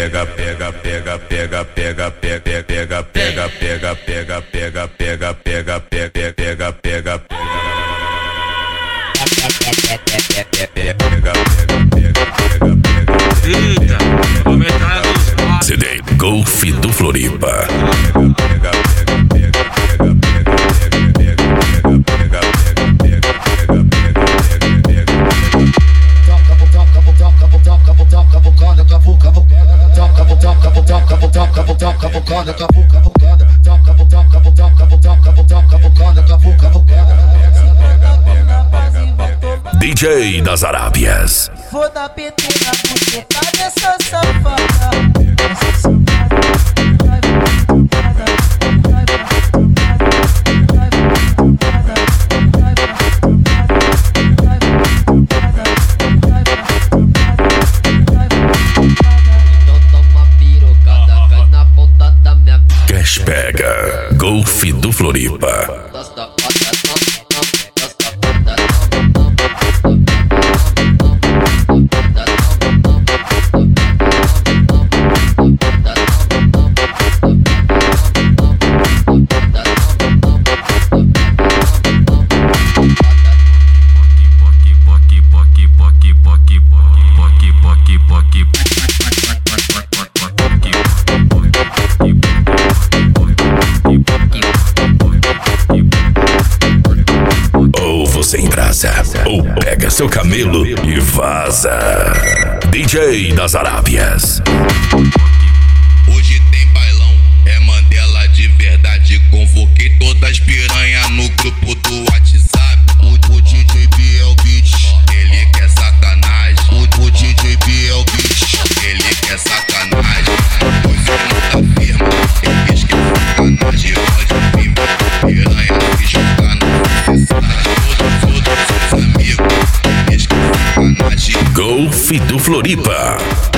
CD Golf do Floripa. DJ das Arábias. Vou dar PT na buceta dessa safada. Cash Pega Golf do Floripa. Ou você embrasa, ou pega seu camelo e vaza. DJ das Arábias. Hoje tem bailão, é Mandela de verdade. Convoquei todas as piranha no grupo do WhatsApp. O DJ B é o beat, ele quer sacanagem. O DJ B é o beat, ele quer sacanagem. Hoje não tá firma, ele diz que é sacanagem. Pode vir, piranha, se jogar na necessidade. Todos os amigos, ele diz que é sacanagem. Golf do Floripa.